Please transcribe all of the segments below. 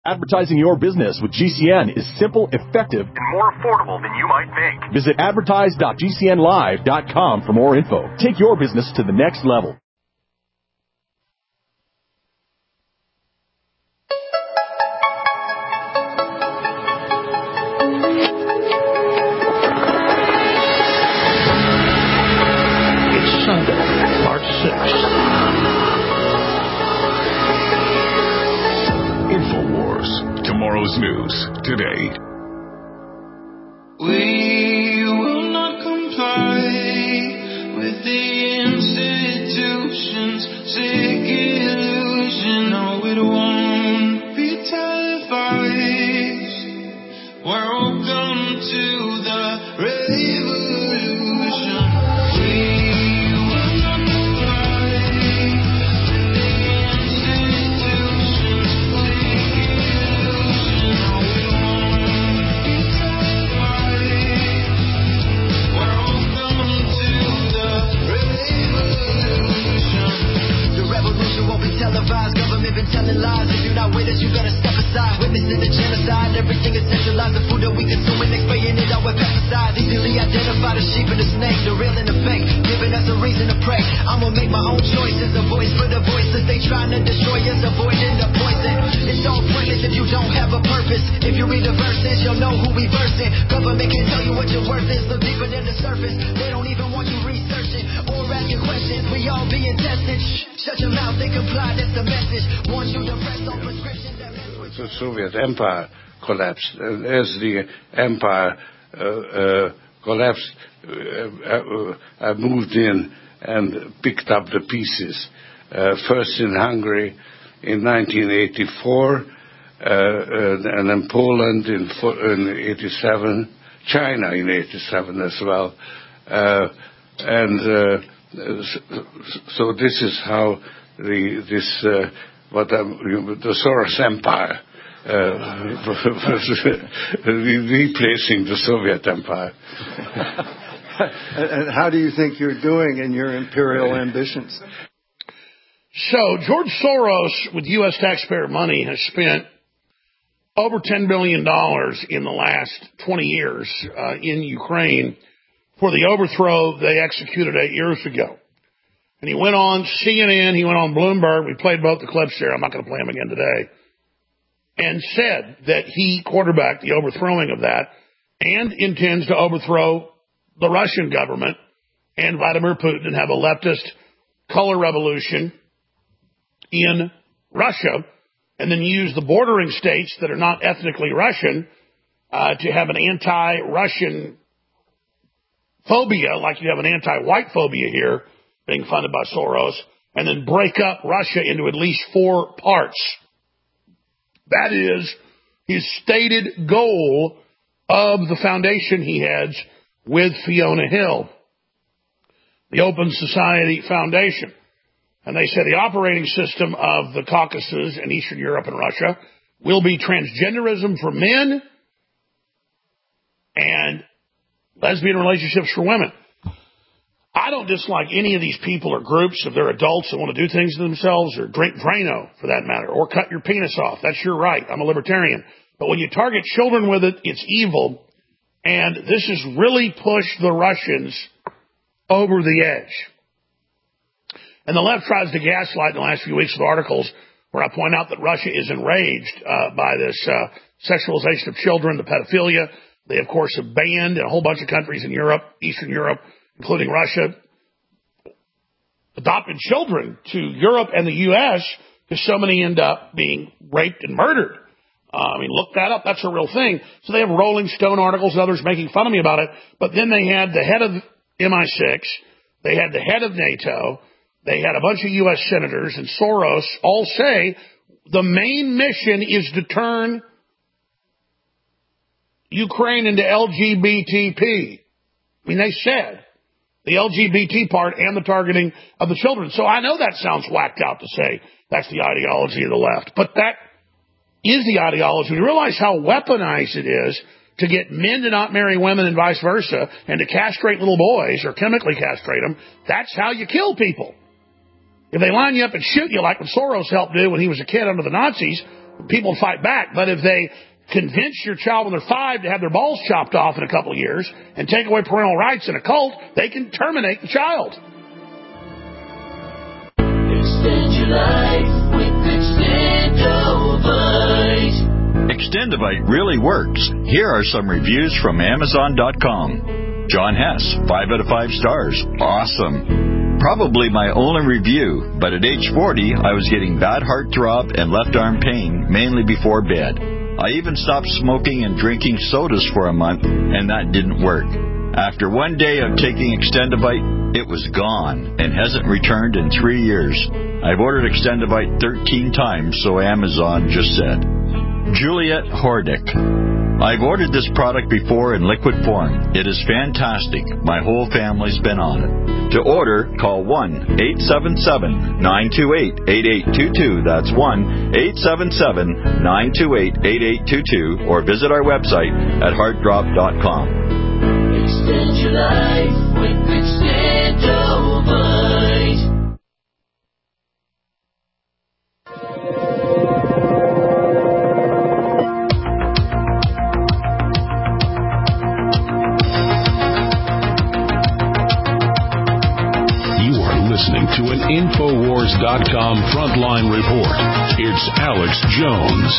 Advertising your business with GCN is simple, effective, and more affordable than you might think. Visit advertise.gcnlive.com for more info. Take your business to the next level. It's Sunday, March 6th. Tomorrow's news today. We will not comply with the institution's sick illusion. No, it won't be televised. Welcome to the revolution. We will not comply with the institution's televised, government been telling lies. If you're not with us, you better step aside. Witnessing the genocide, everything is centralized. The food that we consume and they spraying it out with pesticides. Easily identify the sheep and the snake, the real and the fake, giving us a reason to pray. I'ma make my own choices, a voice for the voiceless. They trying to destroy us, avoiding the poison. It's all pointless if you don't have a purpose. If you read the verses, you'll know who we versing. Government can tell you what your worth is. Look deeper than the surface. They don't even want you researching or asking questions. We all being tested. Shut your mouth and comply, that's the message. Want you to press on prescriptions. The Soviet Empire collapsed. And as the empire collapsed, I moved in and picked up the pieces. First in Hungary in 1984, and then Poland in 87, China in 87 as well. So this is how the Soros Empire replacing the Soviet Empire. And how do you think you're doing in your imperial ambitions? So George Soros, with U.S. taxpayer money, has spent over $10 billion in the last 20 years in Ukraine for the overthrow they executed 8 years ago. And he went on CNN, he went on Bloomberg, we played both the clips there, I'm not going to play them again today, and said that he quarterbacked the overthrowing of that and intends to overthrow the Russian government and Vladimir Putin and have a leftist color revolution in Russia, and then use the bordering states that are not ethnically Russian to have an anti-Russian phobia, like you have an anti-white phobia here, being funded by Soros, and then break up Russia into at least 4 parts. That is his stated goal of the foundation he heads with Fiona Hill, the Open Society Foundation. And they say the operating system of the Caucasus and Eastern Europe and Russia will be transgenderism for men and lesbian relationships for women. I don't dislike any of these people or groups if they're adults that want to do things to themselves, or drink Drano for that matter, or cut your penis off. That's your right. I'm a libertarian. But when you target children with it, it's evil. And this has really pushed the Russians over the edge. And the left tries to gaslight in the last few weeks with articles where I point out that Russia is enraged by this sexualization of children, the pedophilia. They, of course, have banned in a whole bunch of countries in Europe, Eastern Europe, including Russia, adopted children to Europe and the U.S. because so many end up being raped and murdered. Look that up. That's a real thing. So they have Rolling Stone articles and others making fun of me about it. But then they had the head of MI6. They had the head of NATO. They had a bunch of U.S. senators and Soros all say the main mission is to turn Ukraine into LGBTP. They said the LGBT part and the targeting of the children. So I know that sounds whacked out to say that's the ideology of the left, but that is the ideology. We realize how weaponized it is to get men to not marry women and vice versa, and to castrate little boys or chemically castrate them. That's how you kill people. If they line you up and shoot you like what Soros helped do when he was a kid under the Nazis, people fight back. But if they convince your child when they're 5 to have their balls chopped off in a couple of years and take away parental rights in a cult, they can terminate the child. Extend your life with Extendovite. Extendovite really works. Here are some reviews from Amazon.com. John Hess, 5 out of 5 stars. Awesome. Probably my only review, but at age 40, I was getting bad heartthrob and left arm pain, mainly before bed. I even stopped smoking and drinking sodas for a month, and that didn't work. After one day of taking Extendovite, it was gone and hasn't returned in 3 years. I've ordered Extendovite 13 times, so Amazon just said. Juliet Hordick. I've ordered this product before in liquid form. It is fantastic. My whole family's been on it. To order, call 1-877-928-8822. That's 1-877-928-8822. Or visit our website at heartdrop.com. Extend your life with Extendovite. Listening to an Infowars.com frontline report. It's Alex Jones.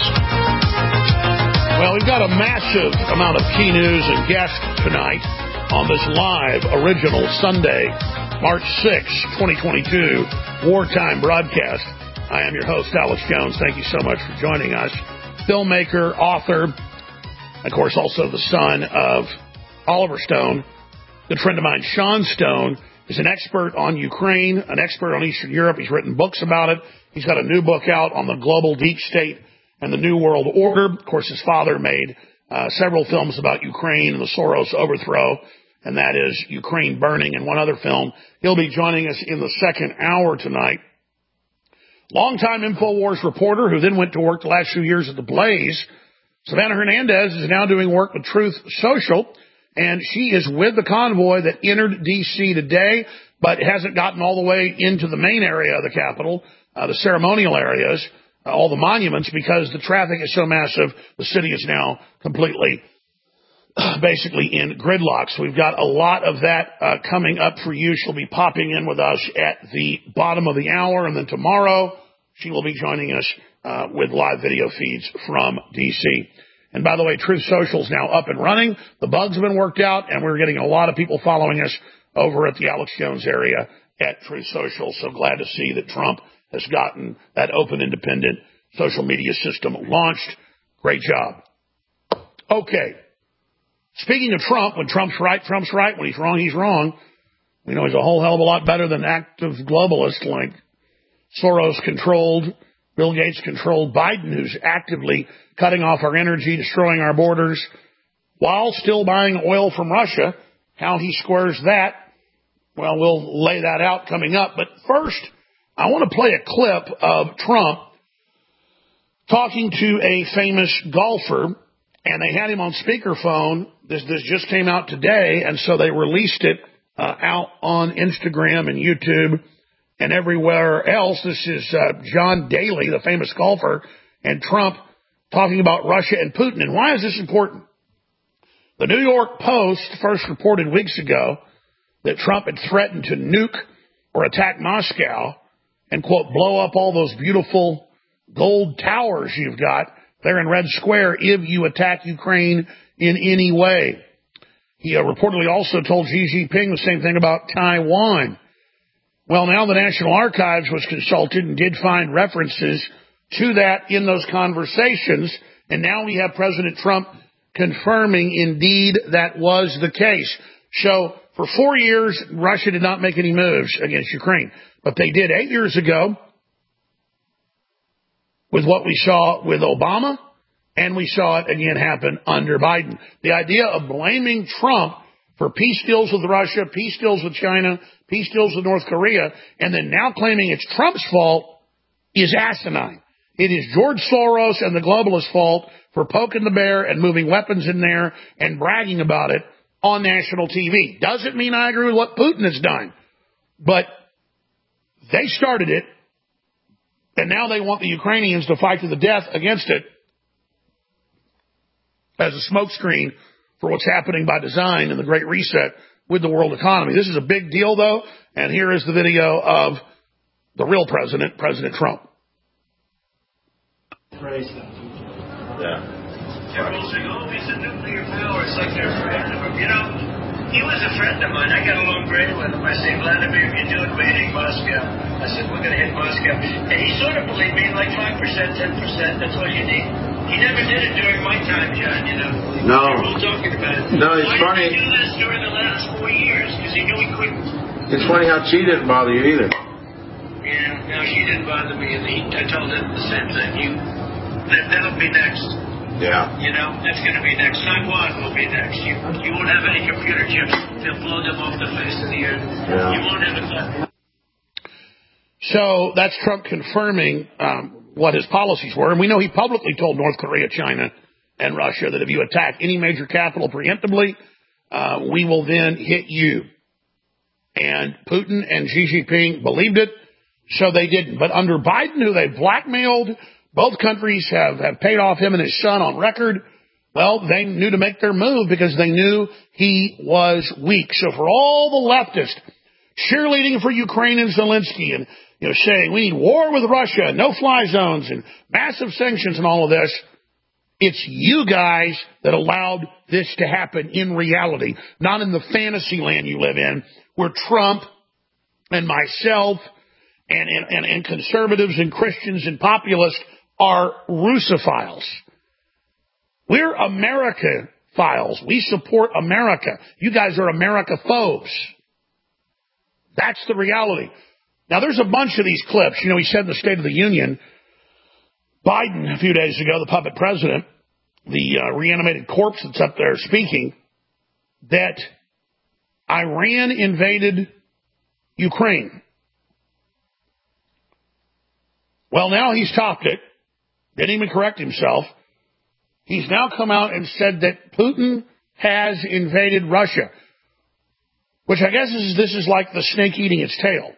Well, we've got a massive amount of key news and guests tonight on this live original Sunday, March 6, 2022, wartime broadcast. I am your host, Alex Jones. Thank you so much for joining us. Filmmaker, author, of course, also the son of Oliver Stone, good friend of mine, Sean Stone. He's an expert on Ukraine, an expert on Eastern Europe. He's written books about it. He's got a new book out on the global deep state and the New World Order. Of course, his father made several films about Ukraine and the Soros overthrow, and that is Ukraine Burning, and one other film. He'll be joining us in the second hour tonight. Longtime InfoWars reporter who then went to work the last few years at The Blaze, Savannah Hernandez is now doing work with Truth Social. And she is with the convoy that entered D.C. today, but hasn't gotten all the way into the main area of the Capitol, the ceremonial areas, all the monuments, because the traffic is so massive, the city is now completely, basically in gridlock. So we've got a lot of that coming up for you. She'll be popping in with us at the bottom of the hour, and then tomorrow she will be joining us with live video feeds from D.C. And by the way, Truth Social is now up and running. The bugs have been worked out, and we're getting a lot of people following us over at the Alex Jones area at Truth Social. So glad to see that Trump has gotten that open, independent social media system launched. Great job. Okay. Speaking of Trump, when Trump's right, Trump's right. When he's wrong, he's wrong. We know he's a whole hell of a lot better than active globalists like Soros-controlled, Bill Gates-controlled Biden, who's actively cutting off our energy, destroying our borders, while still buying oil from Russia. How he squares that, well, we'll lay that out coming up. But first, I want to play a clip of Trump talking to a famous golfer, and they had him on speakerphone. This just came out today, and so they released it out on Instagram and YouTube and everywhere else. This is John Daly, the famous golfer, and Trump talking about Russia and Putin. And why is this important? The New York Post first reported weeks ago that Trump had threatened to nuke or attack Moscow and, quote, blow up all those beautiful gold towers you've got there in Red Square if you attack Ukraine in any way. He reportedly also told Xi Jinping the same thing about Taiwan. Well, now the National Archives was consulted and did find references to that in those conversations, and now we have President Trump confirming indeed that was the case. So for 4 years, Russia did not make any moves against Ukraine, but they did 8 years ago with what we saw with Obama, and we saw it again happen under Biden. The idea of blaming Trump for peace deals with Russia, peace deals with China, peace deals with North Korea, and then now claiming it's Trump's fault is asinine. It is George Soros and the globalists' fault for poking the bear and moving weapons in there and bragging about it on national TV. Doesn't mean I agree with what Putin has done, but they started it. And now they want the Ukrainians to fight to the death against it as a smokescreen for what's happening by design in the Great Reset with the world economy. This is a big deal, though, and here is the video of the real president, President Trump. Praise God. Yeah. Everyone's saying, oh, he's a nuclear power. It's like they're a friend of him. You know, he was a friend of mine. I got along great with him. I said, Vladimir, if you do it, we're hitting Moscow. I said, we're going to hit Moscow. And he sort of believed me, like 5%, 10%. That's all you need. He never did it during my time, John, you know. No. We're all talking about it. No, it's Why funny. Why did he do this during the last 4 years? Because he knew he couldn't. It's funny how she didn't bother you either. Yeah, no, she didn't bother me. And I told her the same thing. That'll be next. Yeah. You know, that's going to be next. Taiwan will be next. You won't have any computer chips. They'll blow them off the face of the earth. Yeah. You won't have a... So that's Trump confirming what his policies were. And we know he publicly told North Korea, China, and Russia that if you attack any major capital preemptively, we will then hit you. And Putin and Xi Jinping believed it, so they didn't. But under Biden, who they blackmailed, both countries have paid off him and his son on record. Well, they knew to make their move because they knew he was weak. So for all the leftists cheerleading for Ukraine and Zelensky and, you know, saying we need war with Russia, no-fly zones and massive sanctions and all of this, it's you guys that allowed this to happen in reality, not in the fantasy land you live in, where Trump and myself and conservatives and Christians and populists are Russophiles. We're America-philes. We support America. You guys are America-phobes. That's the reality. Now, there's a bunch of these clips. You know, he said in the State of the Union, Biden, a few days ago, the puppet president, the reanimated corpse that's up there speaking, that Iran invaded Ukraine. Well, now he's topped it. Didn't even correct himself. He's now come out and said that Putin has invaded Russia, which I guess this is like the snake eating its tail.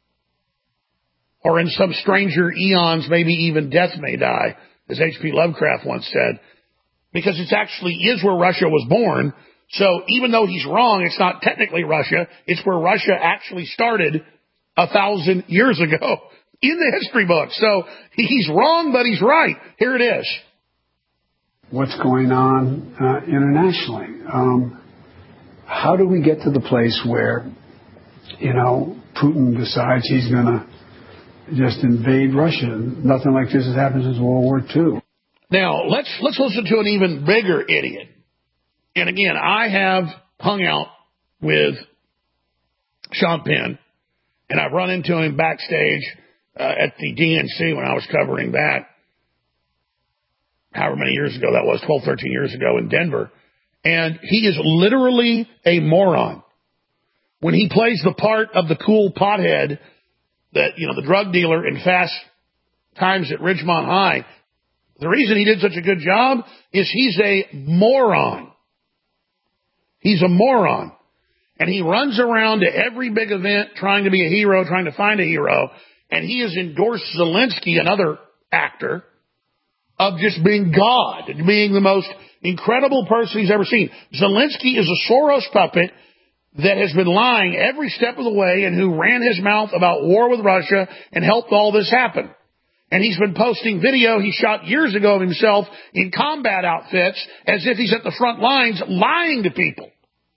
Or in some stranger eons, maybe even death may die, as H.P. Lovecraft once said, because it actually is where Russia was born. So even though he's wrong, it's not technically Russia. It's where Russia actually started 1,000 years ago in the history books. So he's wrong, but he's right. Here it is. What's going on internationally? How do we get to the place where, you know, Putin decides he's going to just invade Russia? Nothing like this has happened since World War II. Now, let's listen to an even bigger idiot. And again, I have hung out with Sean Penn, and I've run into him backstage at the DNC when I was covering that, however many years ago that was, 12, 13 years ago in Denver. And he is literally a moron. When he plays the part of the cool pothead, that, you know, the drug dealer in Fast Times at Ridgemont High, the reason he did such a good job is he's a moron. He's a moron. And he runs around to every big event trying to be a hero, trying to find a hero. And he has endorsed Zelensky, another actor, of just being God and being the most incredible person he's ever seen. Zelensky is a Soros puppet that has been lying every step of the way and who ran his mouth about war with Russia and helped all this happen. And he's been posting video he shot years ago of himself in combat outfits as if he's at the front lines lying to people.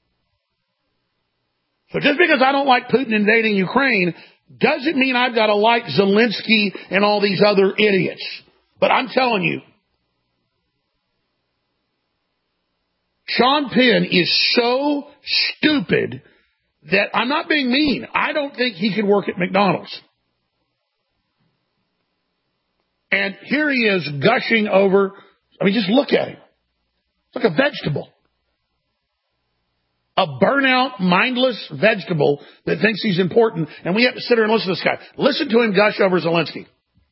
So just because I don't like Putin invading Ukraine doesn't mean I've got to like Zelensky and all these other idiots. But I'm telling you, Sean Penn is so stupid that I'm not being mean. I don't think he could work at McDonald's. And here he is gushing over, I mean, just look at him. It's like a vegetable. A burnout, mindless vegetable that thinks he's important, and we have to sit here and listen to this guy. Listen to him gush over Zelensky.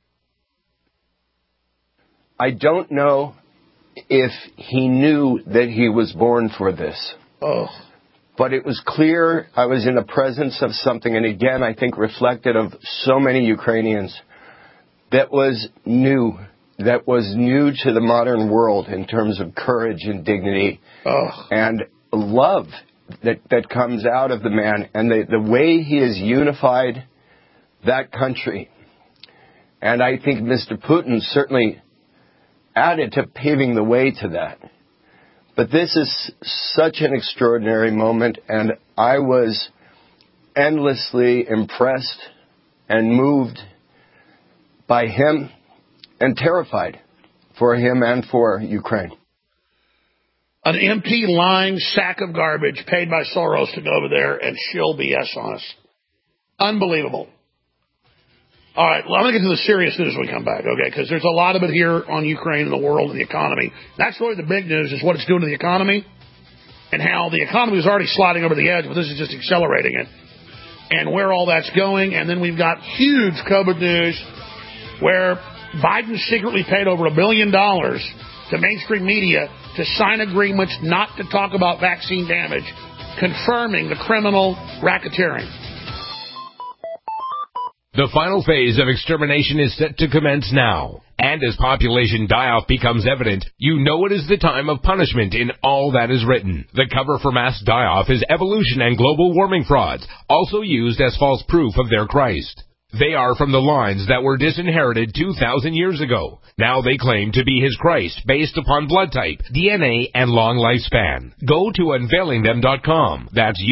I don't know if he knew that he was born for this. Oh. But it was clear I was in the presence of something, and again, I think reflected of so many Ukrainians, that was new to the modern world in terms of courage and dignity and love that comes out of the man, and the way he has unified that country. And I think Mr. Putin certainly added to paving the way to that. But this is such an extraordinary moment, and I was endlessly impressed and moved by him and terrified for him and for Ukraine. An empty, lying sack of garbage paid by Soros to go over there and shill BS on us. Unbelievable. All right, well, I'm going to get to the serious news when we come back, okay, because there's a lot of it here on Ukraine and the world and the economy. That's really the big news, is what it's doing to the economy and how the economy was already sliding over the edge, but this is just accelerating it, and where all that's going. And then we've got huge COVID news where Biden secretly paid over $1 billion to mainstream media to sign agreements not to talk about vaccine damage, confirming the criminal racketeering. The final phase of extermination is set to commence now. And as population die-off becomes evident, you know it is the time of punishment in all that is written. The cover for mass die-off is evolution and global warming frauds, also used as false proof of their Christ. They are from the lines that were disinherited 2,000 years ago. Now they claim to be his Christ based upon blood type, DNA, and long lifespan. Go to unveilingthem.com. That's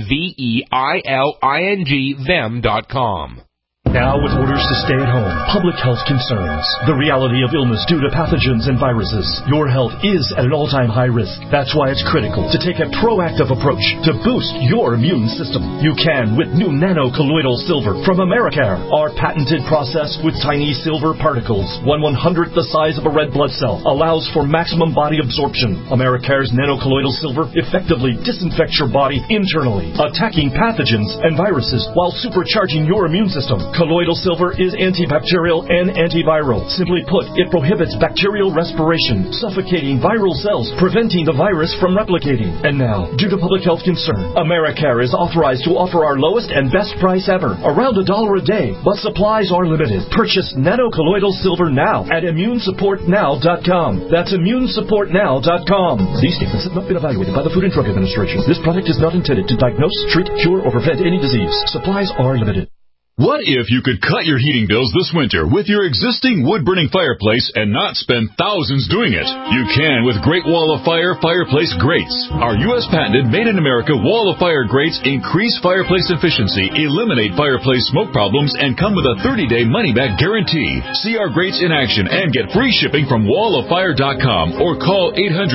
UNVEILING them.com. Now, with orders to stay at home, public health concerns, the reality of illness due to pathogens and viruses, your health is at an all-time high risk. That's why it's critical to take a proactive approach to boost your immune system. You can with new nano-colloidal silver from Americare. Our patented process with tiny silver particles, 1/100th the size of a red blood cell, allows for maximum body absorption. Americare's nano-colloidal silver effectively disinfects your body internally, attacking pathogens and viruses while supercharging your immune system. Colloidal silver is antibacterial and antiviral. Simply put, it prohibits bacterial respiration, suffocating viral cells, preventing the virus from replicating. And now, due to public health concern, Americare is authorized to offer our lowest and best price ever, around $1 a day, but supplies are limited. Purchase nano-colloidal silver now at immunesupportnow.com. That's immunesupportnow.com. These statements have not been evaluated by the Food and Drug Administration. This product is not intended to diagnose, treat, cure, or prevent any disease. Supplies are limited. What if you could cut your heating bills this winter with your existing wood-burning fireplace and not spend thousands doing it? You can with Great Wall of Fire fireplace grates. Our U.S. patented made-in-America Wall of Fire grates increase fireplace efficiency, eliminate fireplace smoke problems, and come with a 30-day money-back guarantee. See our grates in action and get free shipping from walloffire.com or call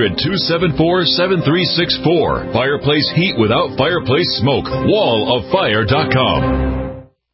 800-274-7364. Fireplace heat without fireplace smoke. walloffire.com.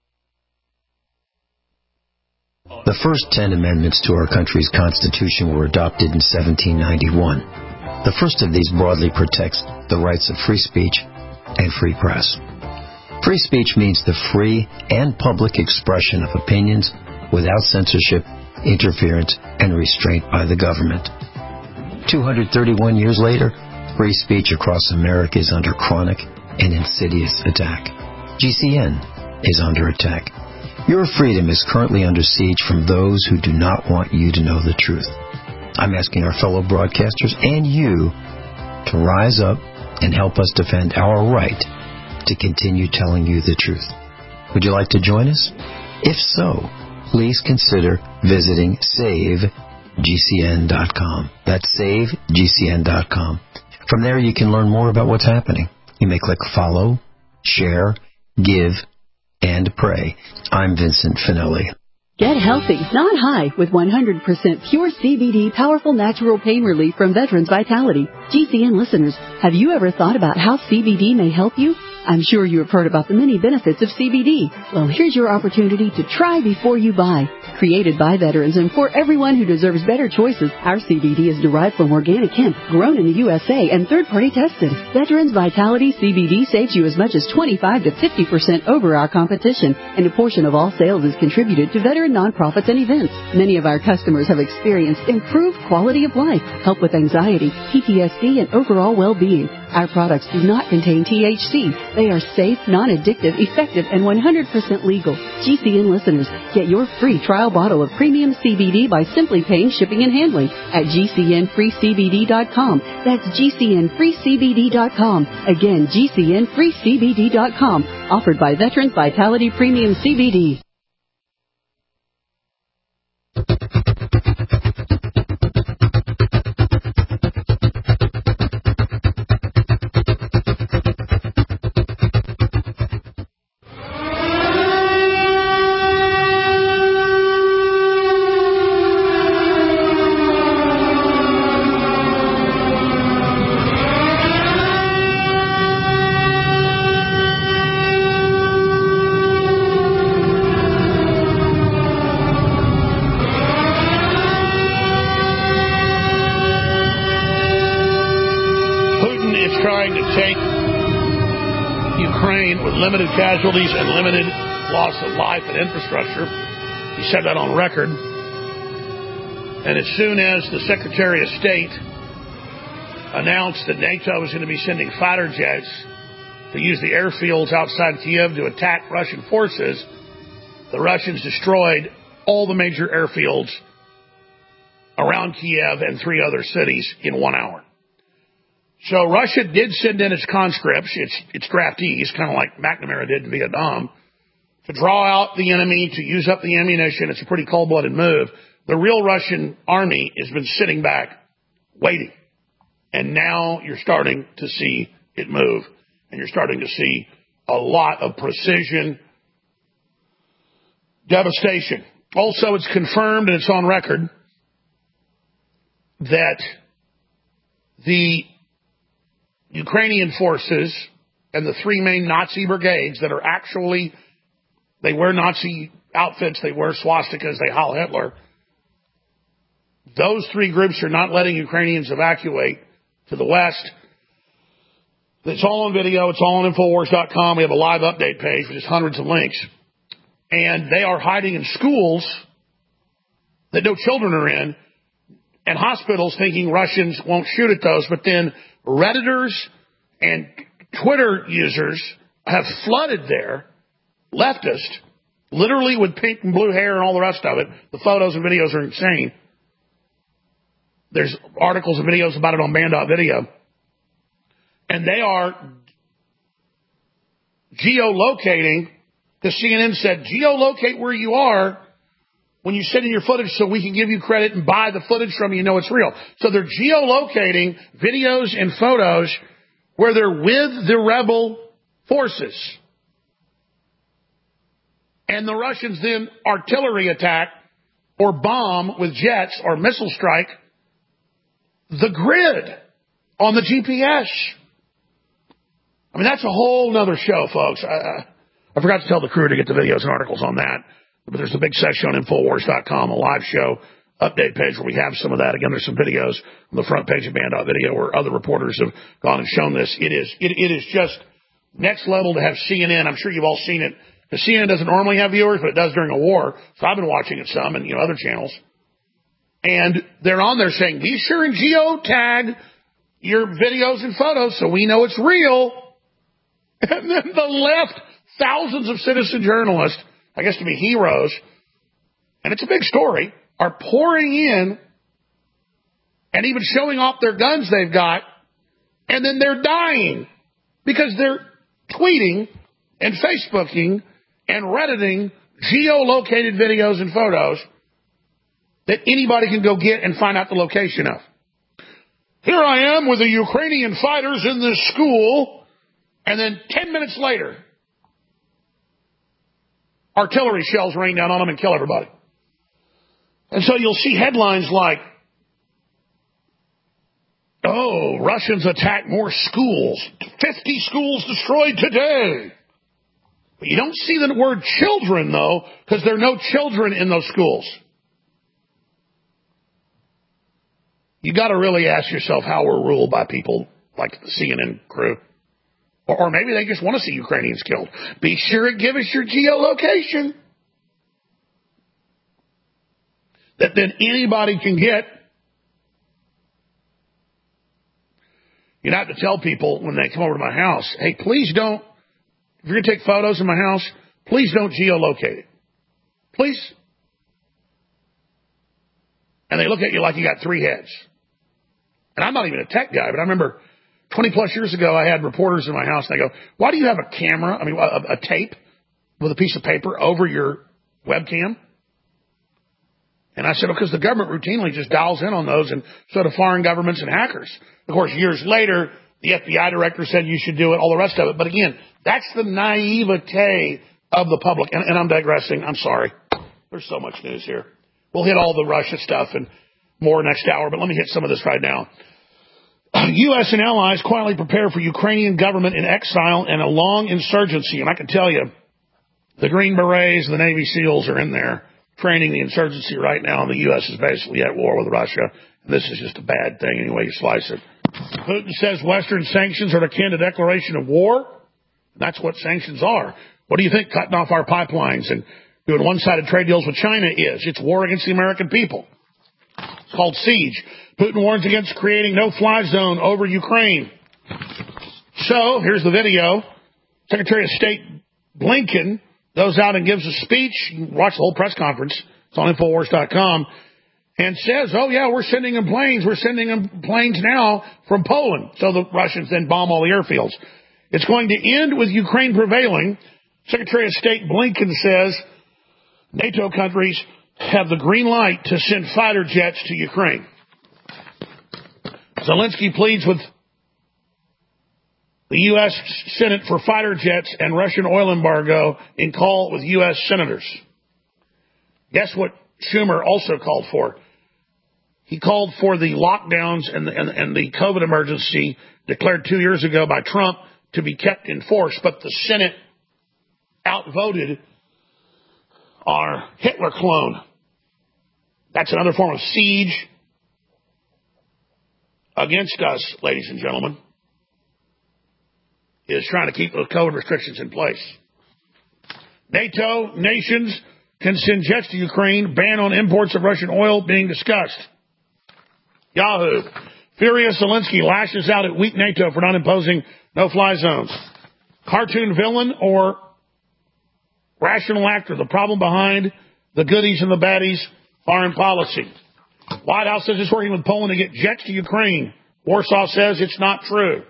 The first 10 amendments to our country's Constitution were adopted in 1791. The first of these broadly protects the rights of free speech and free press. Free speech means the free and public expression of opinions without censorship, interference, and restraint by the government. 231 years later, free speech across America is under chronic and insidious attack. GCN is under attack. Your freedom is currently under siege from those who do not want you to know the truth. I'm asking our fellow broadcasters and you to rise up and help us defend our right to continue telling you the truth. Would you like to join us? If so, please consider visiting SaveGCN.com. That's SaveGCN.com. From there, you can learn more about what's happening. You may click follow, share, give, and pray. I'm Vincent Finelli. Get healthy, not high, with 100% pure CBD powerful natural pain relief from Veterans Vitality. GCN listeners, have you ever thought about how CBD may help you? I'm sure you have heard about the many benefits of CBD. Well, here's your opportunity to try before you buy. Created by veterans and for everyone who deserves better choices, our CBD is derived from organic hemp, grown in the USA, and third-party tested. Veterans Vitality CBD saves you as much as 25 to 50% over our competition, and a portion of all sales is contributed to veteran nonprofits and events. Many of our customers have experienced improved quality of life, help with anxiety, PTSD, and overall well-being. Our products do not contain THC. They are safe, non-addictive, effective, and 100% legal. GCN listeners, get your free trial bottle of premium CBD by simply paying shipping and handling at GCNFreeCBD.com. That's GCNFreeCBD.com. Again, GCNFreeCBD.com. Offered by Veterans Vitality Premium CBD. Limited casualties and limited loss of life and infrastructure. He said that on record. And as soon as the Secretary of State announced that NATO was going to be sending fighter jets to use the airfields outside Kiev to attack Russian forces, the Russians destroyed all the major airfields around Kiev and 3 other cities in 1 hour. So Russia did send in its conscripts, its draftees, kind of like McNamara did in Vietnam, to draw out the enemy, to use up the ammunition. It's a pretty cold-blooded move. The real Russian army has been sitting back, waiting. And now you're starting to see it move. And you're starting to see a lot of precision devastation. Also, it's confirmed, and it's on record, that the Ukrainian forces and the 3 main Nazi brigades that are actually, they wear Nazi outfits, they wear swastikas, they Heil Hitler. Those 3 groups are not letting Ukrainians evacuate to the west. It's all on video. It's all on Infowars.com. We have a live update page with just hundreds of links. And they are hiding in schools that no children are in and hospitals thinking Russians won't shoot at those, but then Redditors and Twitter users have flooded there, leftist, literally with pink and blue hair and all the rest of it. The photos and videos are insane. There's articles and videos about it on Band.video. And they are geolocating, because CNN said, geolocate where you are when you send in your footage so we can give you credit and buy the footage from you and know it's real. So they're geolocating videos and photos where they're with the rebel forces. And the Russians then artillery attack or bomb with jets or missile strike the grid on the GPS. I mean, that's a whole nother show, folks. I forgot to tell the crew to get the videos and articles on that. But there's a big section on Infowars.com, a live show update page where we have some of that. Again, there's some videos on the front page of Band.video where other reporters have gone and shown this. It is just next level to have CNN. I'm sure you've all seen it. Because CNN doesn't normally have viewers, but it does during a war. So I've been watching it some and, other channels. And they're on there saying, be sure and geotag your videos and photos so we know it's real. And then the left, thousands of citizen journalists, I guess to be heroes, and it's a big story, are pouring in and even showing off their guns they've got, and then they're dying because they're tweeting and Facebooking and Redditing geolocated videos and photos that anybody can go get and find out the location of. Here I am with the Ukrainian fighters in this school, and then 10 minutes later, artillery shells rain down on them and kill everybody. And so you'll see headlines like, oh, Russians attack more schools. 50 schools destroyed today. But you don't see the word children, though, because there are no children in those schools. You got to really ask yourself how we're ruled by people like the CNN crew. Or maybe they just want to see Ukrainians killed. Be sure and give us your geolocation. That then anybody can get. You'd have to tell people when they come over to my house, hey, please don't, if you're going to take photos of my house, please don't geolocate it. Please. And they look at you like you got three heads. And I'm not even a tech guy, but I remember 20 plus years ago, I had reporters in my house, and they go, why do you have a camera, a tape with a piece of paper over your webcam? And I said, because the government routinely just dials in on those, and so do foreign governments and hackers. Of course, years later, the FBI director said you should do it, all the rest of it. But again, that's the naivete of the public. And I'm digressing. I'm sorry. There's so much news here. We'll hit all the Russia stuff and more next hour, but let me hit some of this right now. U.S. and allies quietly prepare for Ukrainian government in exile and a long insurgency. And I can tell you, the Green Berets and the Navy SEALs are in there training the insurgency right now, and the U.S. is basically at war with Russia. And this is just a bad thing any way you slice it. Putin says Western sanctions are akin to declaration of war. That's what sanctions are. What do you think cutting off our pipelines and doing one-sided trade deals with China is? It's war against the American people. It's called siege. Putin warns against creating no-fly zone over Ukraine. So, here's the video. Secretary of State Blinken goes out and gives a speech. You can watch the whole press conference. It's on Infowars.com. And says, oh, yeah, we're sending them planes. We're sending them planes now from Poland. So the Russians then bomb all the airfields. It's going to end with Ukraine prevailing. Secretary of State Blinken says NATO countries have the green light to send fighter jets to Ukraine. Zelensky pleads with the U.S. Senate for fighter jets and Russian oil embargo in call with U.S. senators. Guess what Schumer also called for? He called for the lockdowns and the COVID emergency declared 2 years ago by Trump to be kept in force, but the Senate outvoted our Hitler clone. That's another form of siege against us, ladies and gentlemen, is trying to keep those COVID restrictions in place. NATO nations can send jets to Ukraine. Ban on imports of Russian oil being discussed. Yahoo. Furious Zelensky lashes out at weak NATO for not imposing no-fly zones. Cartoon villain or rational actor? The problem behind the goodies and the baddies foreign policy. White House says it's working with Poland to get jets to Ukraine. Warsaw says it's not true.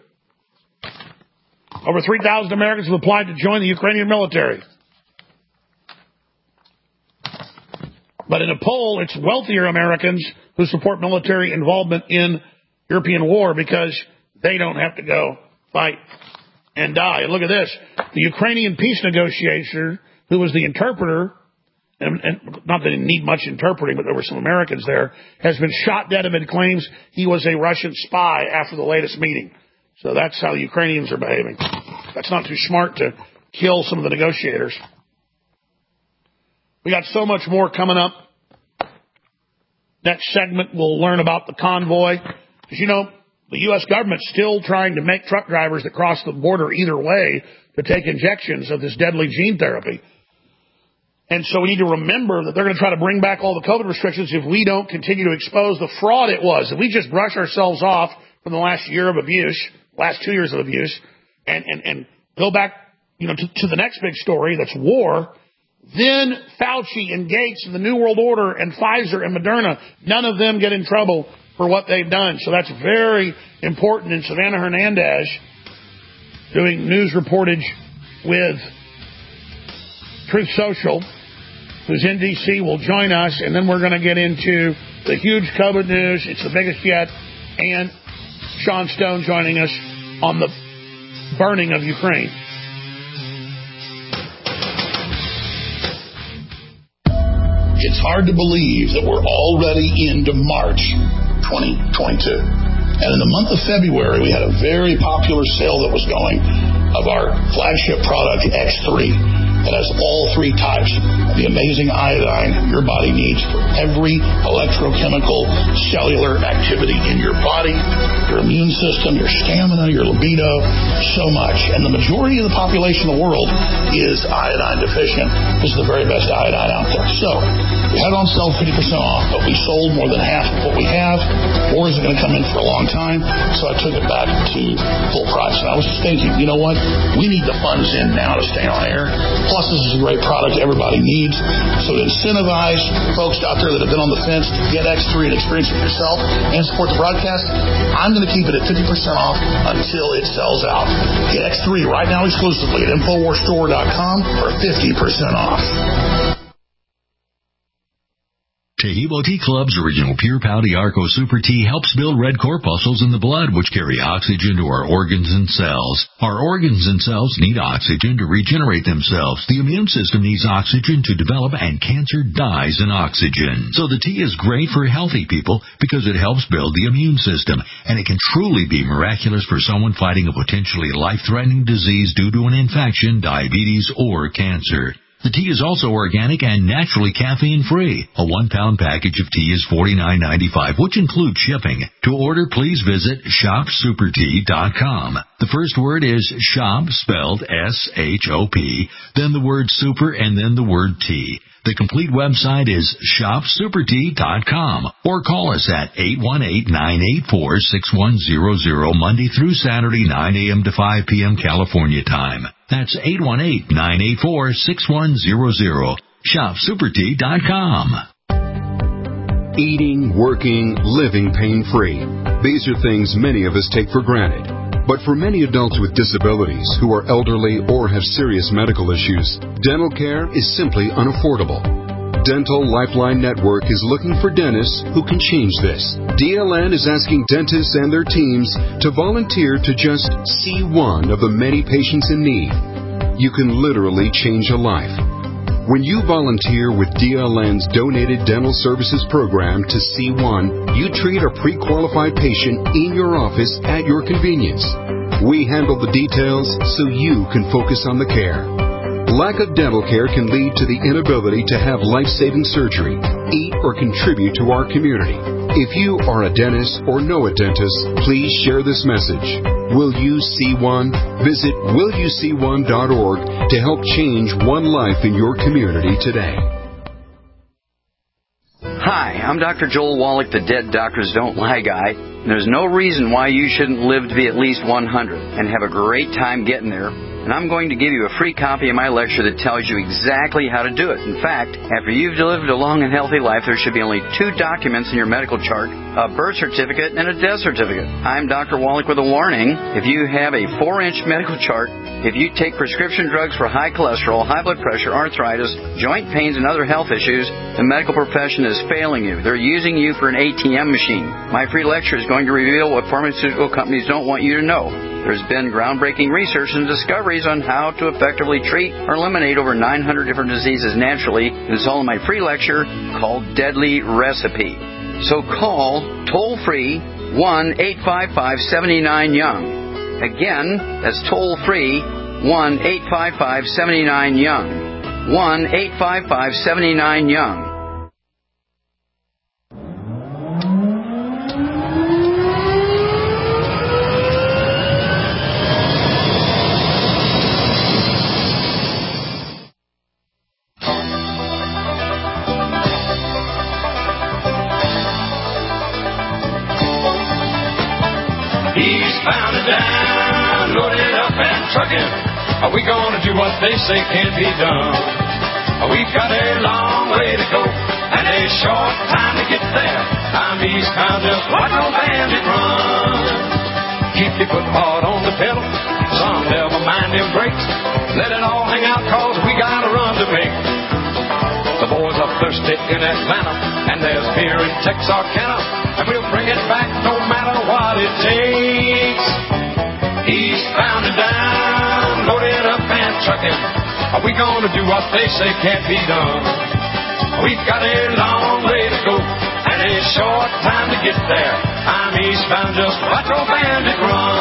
Over 3,000 Americans have applied to join the Ukrainian military. But in a poll, it's wealthier Americans who support military involvement in European war because they don't have to go fight and die. And look at this. The Ukrainian peace negotiator, who was the interpreter, and not that he didn't need much interpreting, but there were some Americans there, has been shot dead amid claims he was a Russian spy after the latest meeting. So that's how the Ukrainians are behaving. That's not too smart to kill some of the negotiators. We got so much more coming up. Next segment, we'll learn about the convoy. Because, you know, the U.S. government's still trying to make truck drivers that cross the border either way to take injections of this deadly gene therapy. And so we need to remember that they're going to try to bring back all the COVID restrictions if we don't continue to expose the fraud it was. If we just brush ourselves off from the last year of abuse, last 2 years of abuse, and go back, you know, to the next big story, that's war, then Fauci and Gates and the New World Order and Pfizer and Moderna, none of them get in trouble for what they've done. So that's very important. And Savannah Hernandez, doing news reportage with Truth Social, who's in D.C., will join us. And then we're going to get into the huge COVID news. It's the biggest yet. And Sean Stone joining us on the burning of Ukraine. It's hard to believe that we're already into March 2022. And in the month of February, we had a very popular sale that was going of our flagship product, X3. It has all three types of the amazing iodine your body needs for every electrochemical cellular activity in your body, your immune system, your stamina, your libido, so much. And the majority of the population of the world is iodine deficient. This is the very best iodine out there. So we had it on sale 50% off, but we sold more than half of what we have. More isn't going to come in for a long time, so I took it back to full price. And I was just thinking, you know what? We need the funds in now to stay on air. Plus, this is a great product everybody needs. So to incentivize folks out there that have been on the fence to get X3 and experience it yourself and support the broadcast, I'm going to keep it at 50% off until it sells out. Get X3 right now exclusively at InfoWarsStore.com for 50% off. Tahibo Tea Club's original Pure Pau Arco Super Tea helps build red corpuscles in the blood, which carry oxygen to our organs and cells. Our organs and cells need oxygen to regenerate themselves. The immune system needs oxygen to develop, and cancer dies in oxygen. So the tea is great for healthy people because it helps build the immune system, and it can truly be miraculous for someone fighting a potentially life-threatening disease due to an infection, diabetes, or cancer. The tea is also organic and naturally caffeine-free. A 1-pound package of tea is $49.95, which includes shipping. To order, please visit shopsupertea.com. The first word is shop, spelled S-H-O-P, then the word super, and then the word tea. The complete website is shopsupertea.com, or call us at 818-984-6100 Monday through Saturday, 9 a.m. to 5 p.m. California time. That's 818-984-6100. Shopsupertea.com. Eating, working, living pain-free. These are things many of us take for granted. But for many adults with disabilities who are elderly or have serious medical issues, dental care is simply unaffordable. Dental Lifeline Network is looking for dentists who can change this. DLN is asking dentists and their teams to volunteer to just see one of the many patients in need. You can literally change a life. When you volunteer with DLN's Donated Dental Services Program to C1, you treat a pre-qualified patient in your office at your convenience. We handle the details so you can focus on the care. Lack of dental care can lead to the inability to have life-saving surgery, eat, or contribute to our community. If you are a dentist or know a dentist, please share this message. Will you see one? Visit willyouseeone.org to help change one life in your community today. Hi, I'm Dr. Joel Wallach, the Dead Doctors Don't Lie guy. There's no reason why you shouldn't live to be at least 100 and have a great time getting there. And I'm going to give you a free copy of my lecture that tells you exactly how to do it. In fact, after you've lived a long and healthy life, there should be only 2 documents in your medical chart, a birth certificate and a death certificate. I'm Dr. Wallach with a warning. If you have a 4-inch medical chart, if you take prescription drugs for high cholesterol, high blood pressure, arthritis, joint pains, and other health issues, the medical profession is failing you. They're using you for an ATM machine. My free lecture is going to reveal what pharmaceutical companies don't want you to know. There's been groundbreaking research and discoveries on how to effectively treat or eliminate over 900 different diseases naturally. It's all in my free lecture called Deadly Recipe. So call toll-free 1-855-79-YOUNG. Again, that's toll-free 1-855-79-YOUNG. 1-855-79-YOUNG. Eastbound and down, loaded up and trucking. Are we gonna do what they say can't be done? We've got a long way to go and a short time to get there. I'm eastbound, just watch no bandit run. Keep your foot hard on the pedal, son, never mind them brakes. Let it all hang out, cause we got a run to make. The boys are thirsty in Atlanta, and there's beer in Texarkana, and we'll bring it back no matter what it takes. Eastbound and down, loaded up and trucking. Are we gonna do what they say can't be done? We've got a long way to go and a short time to get there. I'm eastbound, just watch old bandit run. Welcome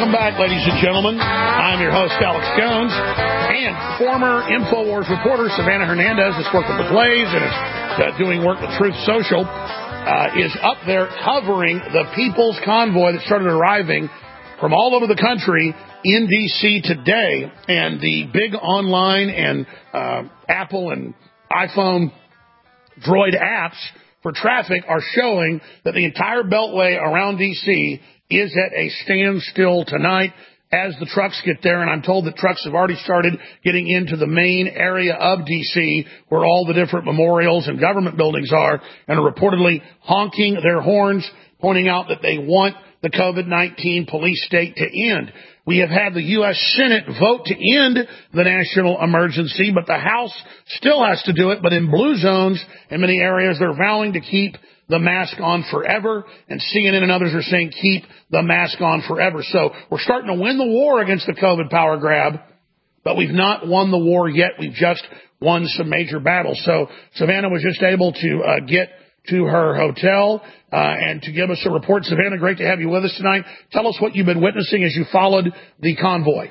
Welcome back, ladies and gentlemen. I'm your host, Alex Jones, and former InfoWars reporter Savannah Hernandez has worked with the Blaze and is doing work with Truth Social, is up there covering the People's Convoy that started arriving from all over the country in D.C. today. And the big online and Apple and iPhone Droid apps for traffic are showing that the entire beltway around D.C. is at a standstill tonight as the trucks get there. And I'm told that trucks have already started getting into the main area of D.C. where all the different memorials and government buildings are, and are reportedly honking their horns, pointing out that they want the COVID-19 police state to end. We have had the U.S. Senate vote to end the national emergency, but the House still has to do it. But in blue zones, in many areas, they're vowing to keep the mask on forever, and CNN and others are saying keep the mask on forever. So we're starting to win the war against the COVID power grab, but we've not won the war yet. We've just won some major battles. So Savannah was just able to get to her hotel and to give us a report. Savannah, great to have you with us tonight. Tell us what you've been witnessing as you followed the convoy.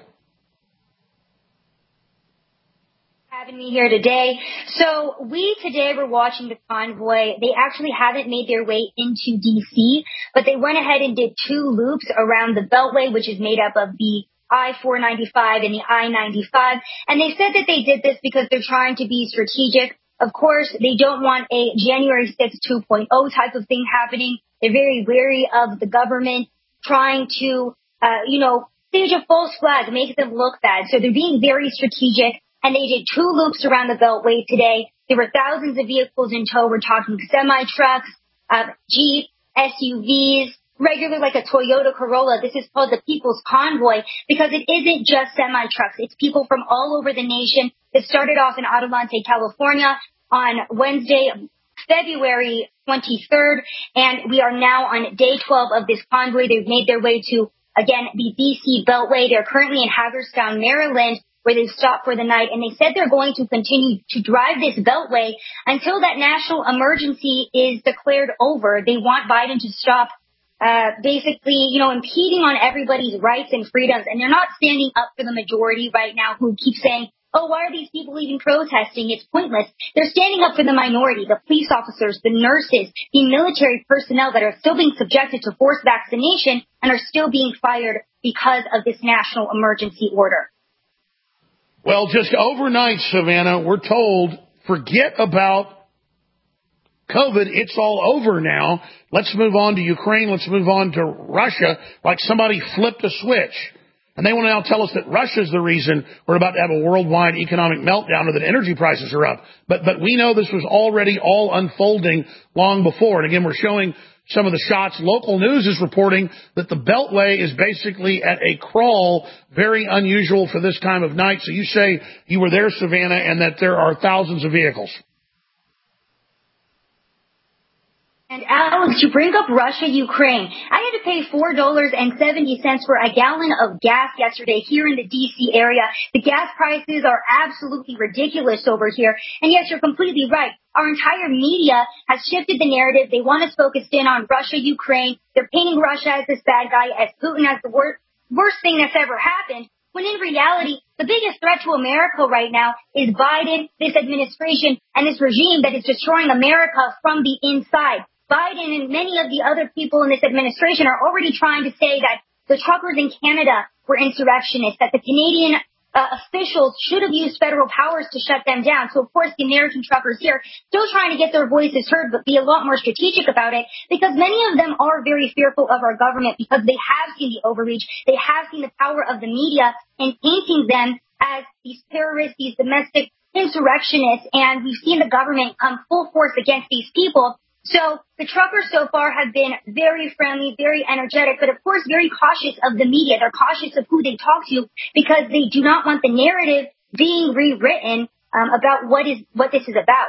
Having me here today. So we today were watching the convoy. They actually haven't made their way into D.C., but they went ahead and did 2 loops around the Beltway, which is made up of the I-495 and the I-95. And they said that they did this because they're trying to be strategic. Of course, they don't want a January 6th 2.0 type of thing happening. They're very wary of the government trying to, stage a false flag, make them look bad. So they're being very strategic. And they did 2 loops around the Beltway today. There were thousands of vehicles in tow. We're talking semi-trucks, Jeep, SUVs, regular like a Toyota Corolla. This is called the People's Convoy because it isn't just semi-trucks. It's people from all over the nation. It started off in Adelante, California on Wednesday, February 23rd, and we are now on day 12 of this convoy. They've made their way to, again, the D.C. Beltway. They're currently in Hagerstown, Maryland, where they've stopped for the night, and they said they're going to continue to drive this Beltway until that national emergency is declared over. They want Biden to stop basically, impeding on everybody's rights and freedoms, and they're not standing up for the majority right now who keep saying, oh, why are these people even protesting? It's pointless. They're standing up for the minority, the police officers, the nurses, the military personnel that are still being subjected to forced vaccination and are still being fired because of this national emergency order. Well, just overnight, Savannah, we're told, forget about COVID. It's all over now. Let's move on to Ukraine. Let's move on to Russia, like somebody flipped a switch. And they want to now tell us that Russia's the reason we're about to have a worldwide economic meltdown or that energy prices are up. But we know this was already all unfolding long before. And again, we're showing some of the shots. Local news is reporting that the Beltway is basically at a crawl, very unusual for this time of night. So you say you were there, Savannah, and that there are thousands of vehicles. And Alex, you bring up Russia, Ukraine. I had to pay $4.70 for a gallon of gas yesterday here in the D.C. area. The gas prices are absolutely ridiculous over here. And yes, you're completely right. Our entire media has shifted the narrative. They want us focused in on Russia, Ukraine. They're painting Russia as this bad guy, as Putin as the worst thing that's ever happened. When in reality, the biggest threat to America right now is Biden, this administration, and this regime that is destroying America from the inside. Biden and many of the other people in this administration are already trying to say that the truckers in Canada were insurrectionists, that the Canadian officials should have used federal powers to shut them down. So, of course, the American truckers here still trying to get their voices heard, but be a lot more strategic about it, because many of them are very fearful of our government because they have seen the overreach. They have seen the power of the media in painting them as these terrorists, these domestic insurrectionists, and we've seen the government come full force against these people. So the truckers so far have been very friendly, very energetic, but of course very cautious of the media. They're cautious of who they talk to because they do not want the narrative being rewritten about what this is about.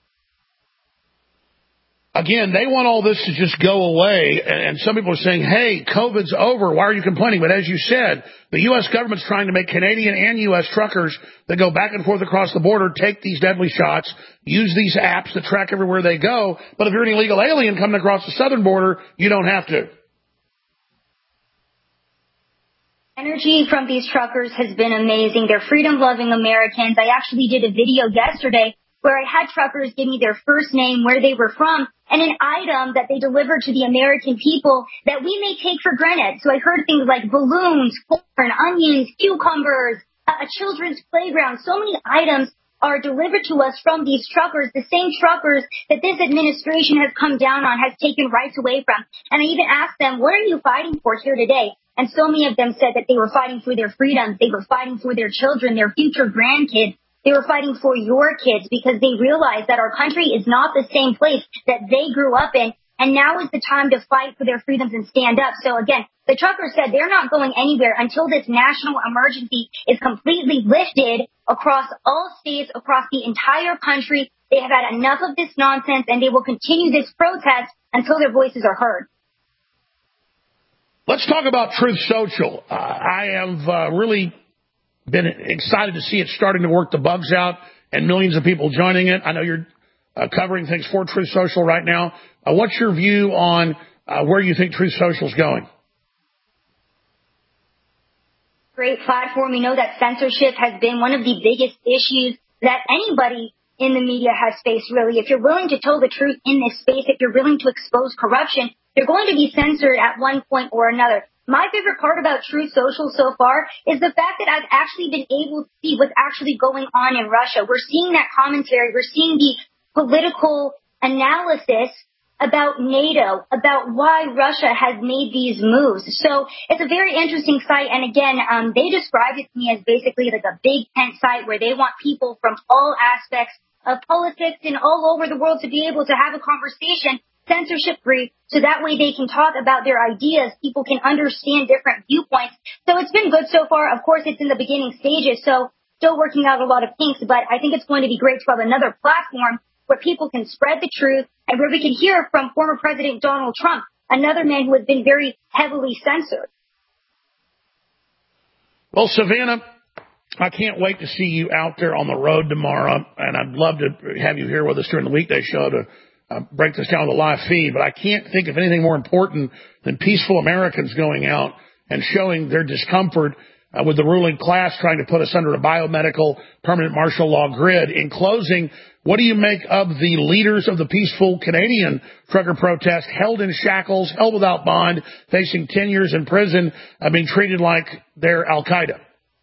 Again, they want all this to just go away, and some people are saying, hey, COVID's over, why are you complaining? But as you said, the U.S. government's trying to make Canadian and U.S. truckers that go back and forth across the border take these deadly shots, use these apps that track everywhere they go, but if you're an illegal alien coming across the southern border, you don't have to. Energy from these truckers has been amazing. They're freedom-loving Americans. I actually did a video yesterday where I had truckers give me their first name, where they were from, and an item that they delivered to the American people that we may take for granted. So I heard things like balloons, corn, onions, cucumbers, a children's playground. So many items are delivered to us from these truckers, the same truckers that this administration has come down on, has taken rights away from. And I even asked them, what are you fighting for here today? And so many of them said that they were fighting for their freedoms. They were fighting for their children, their future grandkids. They were fighting for your kids because they realized that our country is not the same place that they grew up in. And now is the time to fight for their freedoms and stand up. So again, the truckers said they're not going anywhere until this national emergency is completely lifted across all states, across the entire country. They have had enough of this nonsense, and they will continue this protest until their voices are heard. Let's talk about Truth Social. I have really been excited to see it starting to work the bugs out and millions of people joining it. I know you're covering things for Truth Social right now. What's your view on where you think Truth Social is going? Great platform. We know that censorship has been one of the biggest issues that anybody in the media has faced, really. If you're willing to tell the truth in this space, if you're willing to expose corruption, you're going to be censored at one point or another. My favorite part about Truth Social so far is the fact that I've actually been able to see what's actually going on in Russia. We're seeing that commentary. We're seeing the political analysis about NATO, about why Russia has made these moves. So it's a very interesting site. And again, they described it to me as basically like a big tent site where they want people from all aspects of politics and all over the world to be able to have a conversation censorship-free, so that way they can talk about their ideas. People can understand different viewpoints. So it's been good so far. Of course, it's in the beginning stages, so still working out a lot of kinks, but I think it's going to be great to have another platform where people can spread the truth and where we can hear from former President Donald Trump, another man who has been very heavily censored. Well, Savannah, I can't wait to see you out there on the road tomorrow, and I'd love to have you here with us during the weekday show to break this down with a live feed, but I can't think of anything more important than peaceful Americans going out and showing their discomfort with the ruling class trying to put us under a biomedical permanent martial law grid. In closing, what do you make of the leaders of the peaceful Canadian trucker protest held in shackles, held without bond, facing 10 years in prison, being treated like they're Al-Qaeda?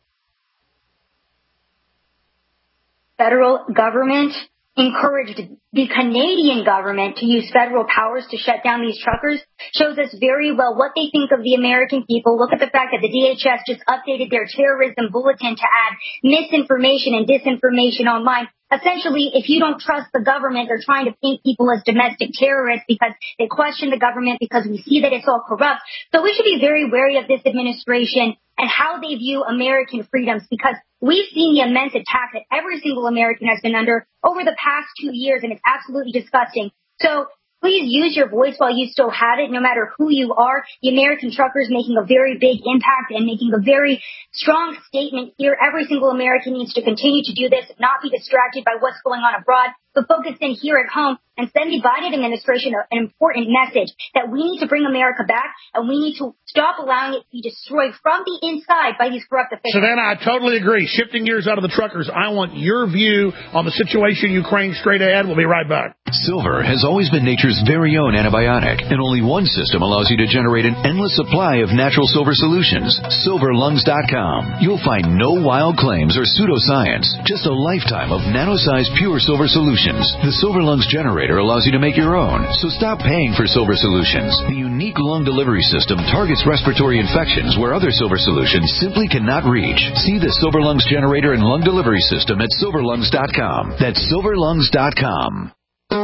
Federal government encouraged the Canadian government to use federal powers to shut down these truckers shows us very well what they think of the American people. Look at the fact that the DHS just updated their terrorism bulletin to add misinformation and disinformation online. Essentially, if you don't trust the government, they're trying to paint people as domestic terrorists because they question the government, because we see that it's all corrupt. So we should be very wary of this administration and how they view American freedoms, because we've seen the immense attack that every single American has been under over the past 2 years, and it's absolutely disgusting. So please use your voice while you still have it, no matter who you are. The American truckers making a very big impact and making a very strong statement here. Every single American needs to continue to do this, not be distracted by what's going on abroad, but focus in here at home and send the Biden administration an important message that we need to bring America back, and we need to stop allowing it to be destroyed from the inside by these corrupt officials. Savannah, I totally agree. Shifting gears out of the truckers, I want your view on the situation in Ukraine straight ahead. We'll be right back. Silver has always been nature's very own antibiotic, and only one system allows you to generate an endless supply of natural silver solutions. SilverLungs.com. You'll find no wild claims or pseudoscience, just a lifetime of nano-sized pure silver solutions. The Silver Lungs generator allows you to make your own, so stop paying for silver solutions. The unique lung delivery system targets respiratory infections where other silver solutions simply cannot reach. See the Silver Lungs generator and lung delivery system at SilverLungs.com. That's SilverLungs.com.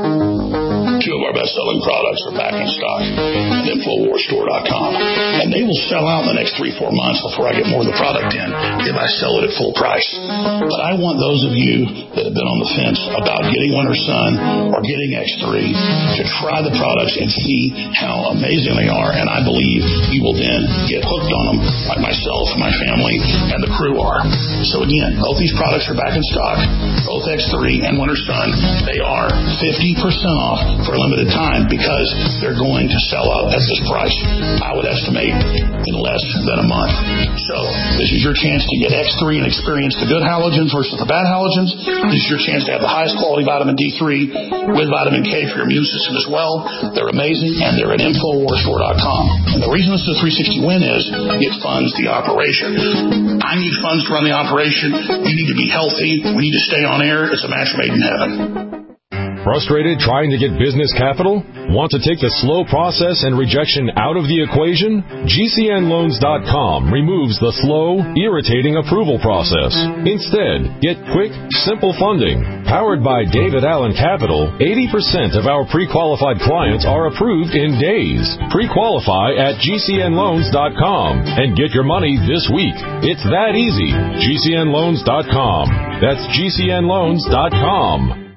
Two of our best-selling products are back in stock at InfoWarsStore.com, and they will sell out in the next 3-4 months before I get more of the product in if I sell it at full price. But I want those of you that have been on the fence about getting Winter Sun or getting X3 to try the products and see how amazing they are, and I believe you will then get hooked on them like myself, my family, and the crew are. So again, both these products are back in stock, both X3 and Winter Sun. They are 50% off for a limited time because they're going to sell out at this price. I would estimate in less than a month. So this is your chance to get X3 and experience the good halogens versus the bad halogens. This is your chance to have the highest quality vitamin D3 with vitamin K for your immune system as well. They're amazing, and they're at InfoWarsStore.com. And the reason this is a 360 win is it funds the operation. I need funds to run the operation. You need to be healthy. We need to stay on air. It's a match made in heaven. Frustrated trying to get business capital? Want to take the slow process and rejection out of the equation? GCNLoans.com removes the slow, irritating approval process. Instead, get quick, simple funding. Powered by David Allen Capital, 80% of our pre-qualified clients are approved in days. Pre-qualify at GCNLoans.com and get your money this week. It's that easy. GCNLoans.com. That's GCNLoans.com.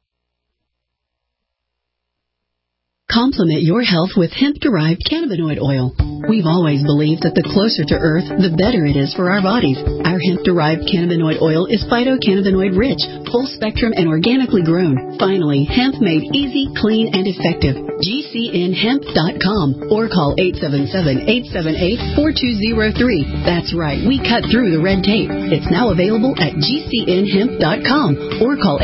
Complement your health with hemp-derived cannabinoid oil. We've always believed that the closer to Earth, the better it is for our bodies. Our hemp-derived cannabinoid oil is phytocannabinoid-rich, full-spectrum, and organically grown. Finally, hemp made easy, clean, and effective. GCNHemp.com or call 877-878-4203. That's right, we cut through the red tape. It's now available at GCNHemp.com or call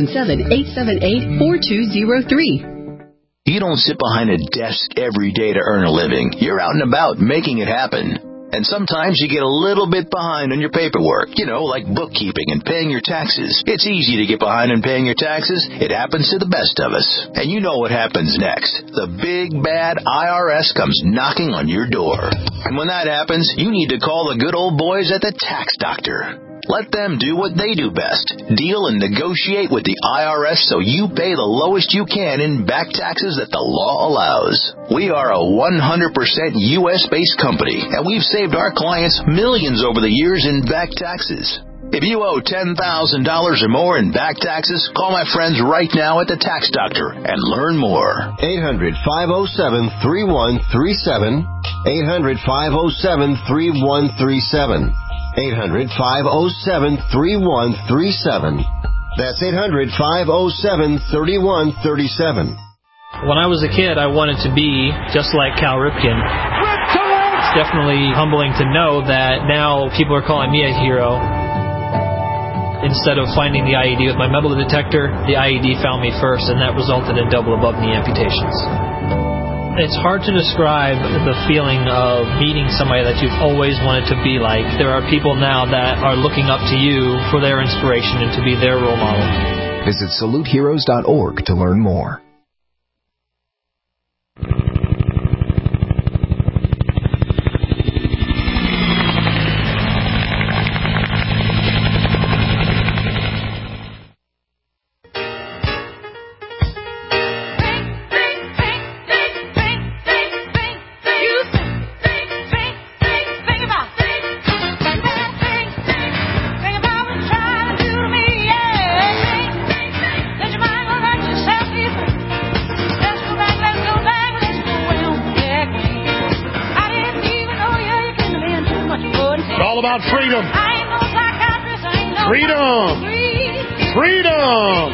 877-878-4203. You don't sit behind a desk every day to earn a living. You're out and about making it happen. And sometimes you get a little bit behind on your paperwork, like bookkeeping and paying your taxes. It's easy to get behind on paying your taxes. It happens to the best of us. And you know what happens next. The big, bad IRS comes knocking on your door. And when that happens, you need to call the good old boys at the Tax Doctor. Let them do what they do best. Deal and negotiate with the IRS so you pay the lowest you can in back taxes that the law allows. We are a 100% U.S.-based company, and we've saved our clients millions over the years in back taxes. If you owe $10,000 or more in back taxes, call my friends right now at the Tax Doctor and learn more. 800-507-3137. 800-507-3137. 800-507-3137. That's 800-507-3137. When I was a kid, I wanted to be just like Cal Ripken. It's definitely humbling to know that now people are calling me a hero. Instead of finding the IED with my metal detector, the IED found me first, and that resulted in double above-knee amputations. It's hard to describe the feeling of meeting somebody that you've always wanted to be like. There are people now that are looking up to you for their inspiration and to be their role model. Visit SaluteHeroes.org to learn more. Freedom. Freedom. Freedom.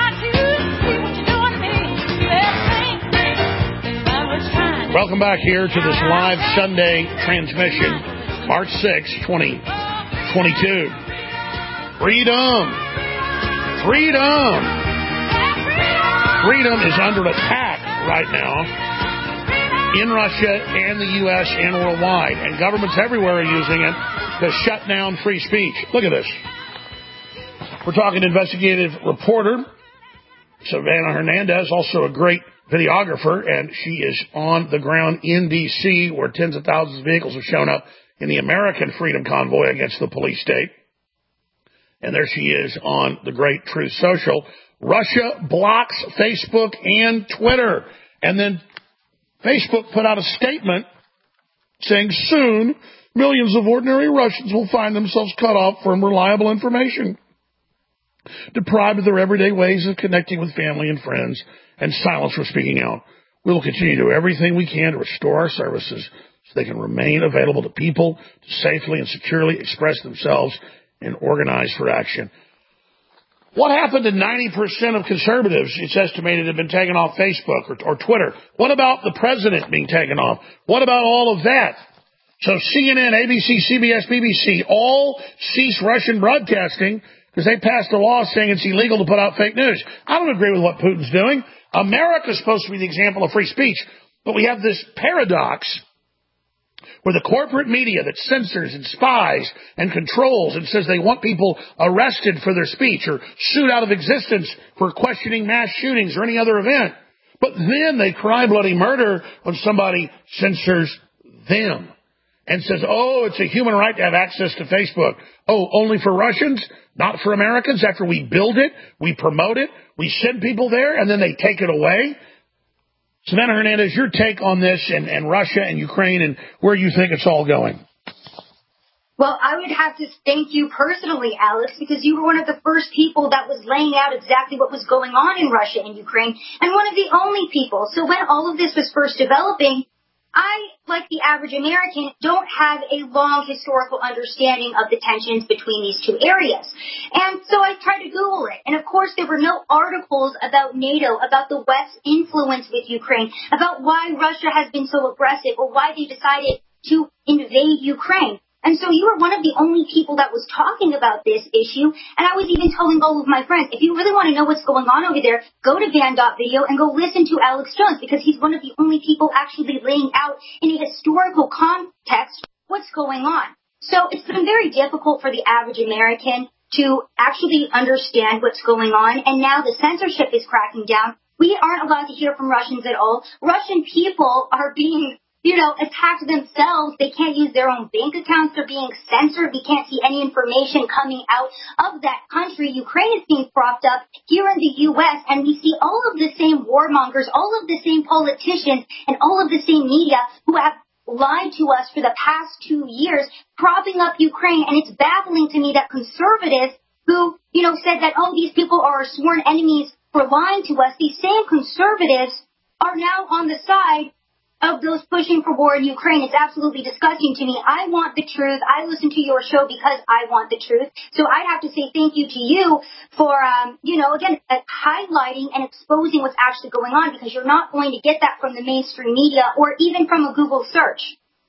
Welcome back here to this live Sunday transmission, March 6, 2022. Freedom. Freedom. Freedom is under attack right now in Russia and the U.S. and worldwide, and governments everywhere are using it to shut down free speech. Look at this. We're talking investigative reporter Savannah Hernandez, also a great videographer, and she is on the ground in D.C., where tens of thousands of vehicles have shown up in the American Freedom Convoy against the police state. And there she is on the great Truth Social. Russia blocks Facebook and Twitter. And then Facebook put out a statement saying soon millions of ordinary Russians will find themselves cut off from reliable information, deprived of their everyday ways of connecting with family and friends, and silenced from speaking out. We will continue to do everything we can to restore our services so they can remain available to people to safely and securely express themselves and organize for action. What happened to 90% of conservatives, it's estimated, have been taken off Facebook or Twitter? What about the president being taken off? What about all of that? So CNN, ABC, CBS, BBC all cease Russian broadcasting because they passed a law saying it's illegal to put out fake news. I don't agree with what Putin's doing. America's supposed to be the example of free speech, but we have this paradox where the corporate media that censors and spies and controls and says they want people arrested for their speech or sued out of existence for questioning mass shootings or any other event. But then they cry bloody murder when somebody censors them and says, oh, it's a human right to have access to Facebook. Oh, only for Russians, not for Americans? After we build it, we promote it, we send people there, and then they take it away? Savannah Hernandez, your take on this and Russia and Ukraine and where you think it's all going. Well, I would have to thank you personally, Alex, because you were one of the first people that was laying out exactly what was going on in Russia and Ukraine, and one of the only people. So when all of this was first developing, I, like the average American, don't have a long historical understanding of the tensions between these two areas. And so I tried to Google it. And of course, there were no articles about NATO, about the West's influence with Ukraine, about why Russia has been so aggressive or why they decided to invade Ukraine. And so you were one of the only people that was talking about this issue. And I was even telling all of my friends, if you really want to know what's going on over there, go to Van.video and go listen to Alex Jones, because he's one of the only people actually laying out in a historical context what's going on. So it's been very difficult for the average American to actually understand what's going on. And now the censorship is cracking down. We aren't allowed to hear from Russians at all. Russian people are being attacked themselves. They can't use their own bank accounts. They're being censored. We can't see any information coming out of that country. Ukraine is being propped up here in the U.S., and we see all of the same warmongers, all of the same politicians, and all of the same media who have lied to us for the past 2 years, propping up Ukraine. And it's baffling to me that conservatives who, said that, oh, these people are our sworn enemies for lying to us, these same conservatives are now on the side of those pushing for war in Ukraine. It's absolutely disgusting to me. I want the truth. I listen to your show because I want the truth. So I have to say thank you to you for, again, highlighting and exposing what's actually going on, because you're not going to get that from the mainstream media or even from a Google search.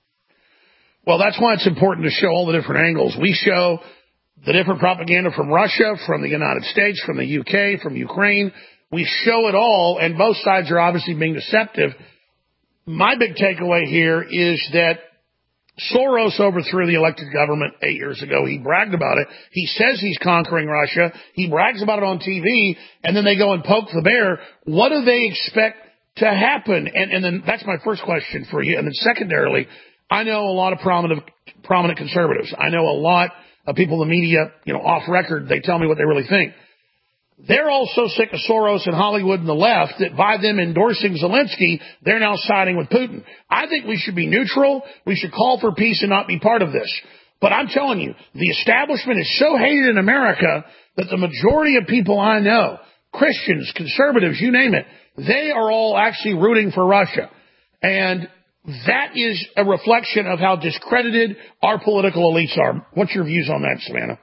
Well, that's why it's important to show all the different angles. We show the different propaganda from Russia, from the United States, from the UK, from Ukraine. We show it all, and both sides are obviously being deceptive. My big takeaway here is that Soros overthrew the elected government 8 years ago. He bragged about it. He says he's conquering Russia. He brags about it on TV, and then they go and poke the bear. What do they expect to happen? And then that's my first question for you. And then secondarily, I know a lot of prominent conservatives. I know a lot of people in the media, off record, they tell me what they really think. They're all so sick of Soros and Hollywood and the left that by them endorsing Zelensky, they're now siding with Putin. I think we should be neutral. We should call for peace and not be part of this. But I'm telling you, the establishment is so hated in America that the majority of people I know, Christians, conservatives, you name it, they are all actually rooting for Russia. And that is a reflection of how discredited our political elites are. What's your views on that, Savannah?